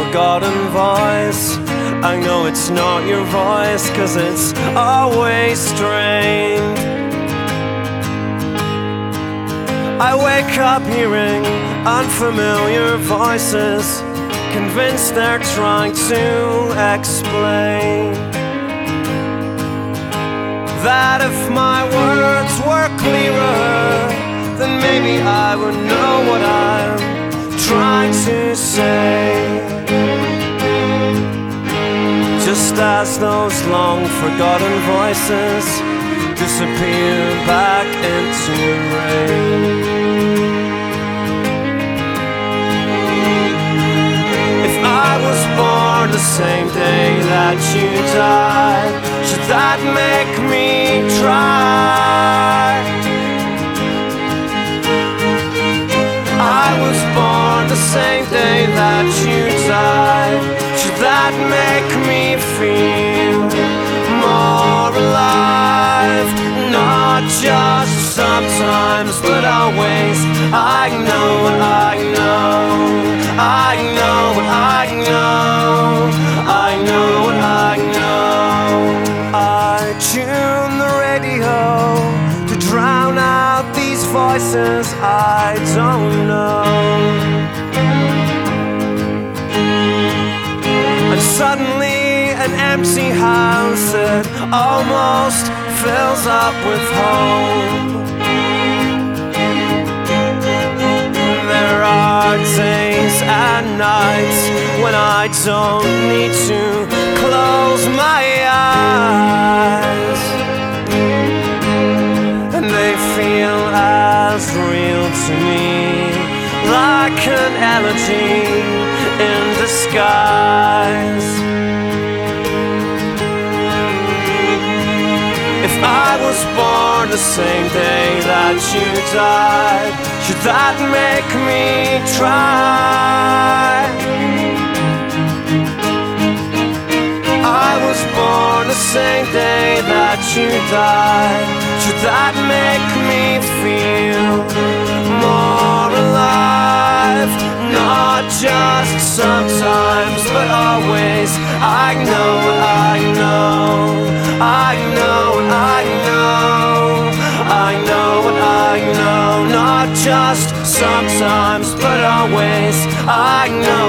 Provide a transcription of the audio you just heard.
forgotten voice. I know it's not your voice, 'cause it's always strained. I wake up hearing unfamiliar voices, convinced they're trying to explain that if my words were clearer, then maybe I would know what I'm trying to say. Just as those long forgotten voices disappear back into rain. If I was born the same day that you died, should that make me try? I was born the same day that you died. Should that make me feel more alive? Not just sometimes, but always. I know what I know. I know what I know. I know what I know. I tune the radio to drown out these voices I don't know. And suddenly an empty house that almost fills up with home. There are days and nights when I don't need to close my eyes, and they feel as real to me, like an elegy in disguise. If I was born the same day that you died, should that make me try? I was born the same day that you died. Should that make me feel more alive? Not just sometimes, but always. I know what I know. I know what I know. I know what I know. Not just sometimes, but always. I know